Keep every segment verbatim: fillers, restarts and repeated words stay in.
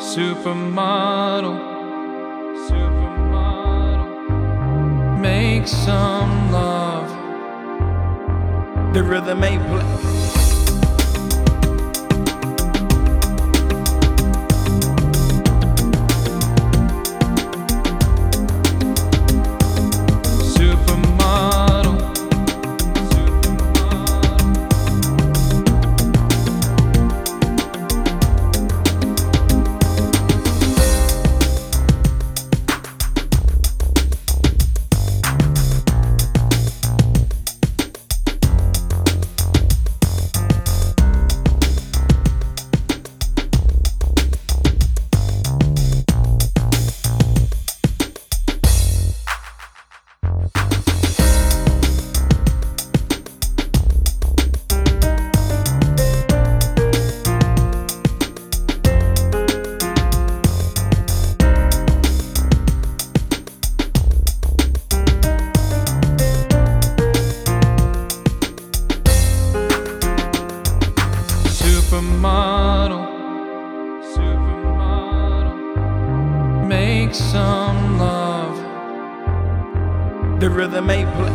Supermodel, supermodel, make some love. The rhythm ain't play. Supermodel, supermodel, make some love. The rhythm ain't play.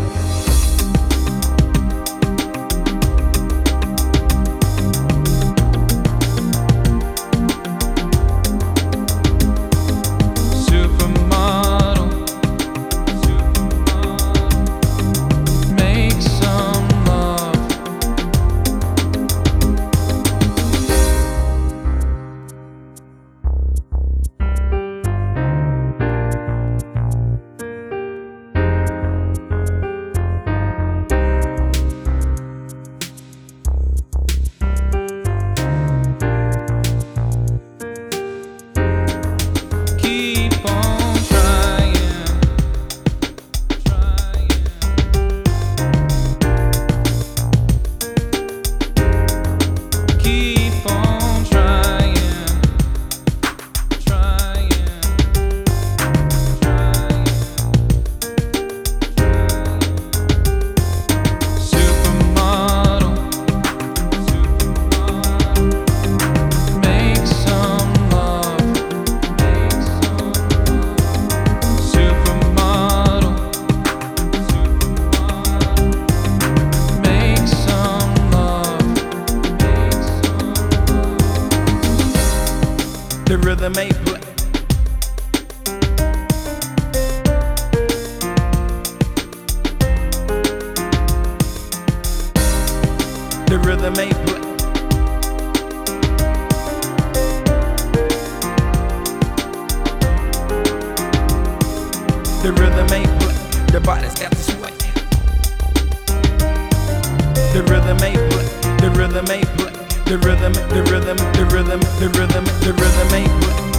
The rhythm ain't play. The rhythm ain't play. The rhythm ain't play. The body's got to sway. The rhythm ain't play. The rhythm ain't play. The rhythm, the rhythm, the rhythm, the rhythm, the rhythm ain't play.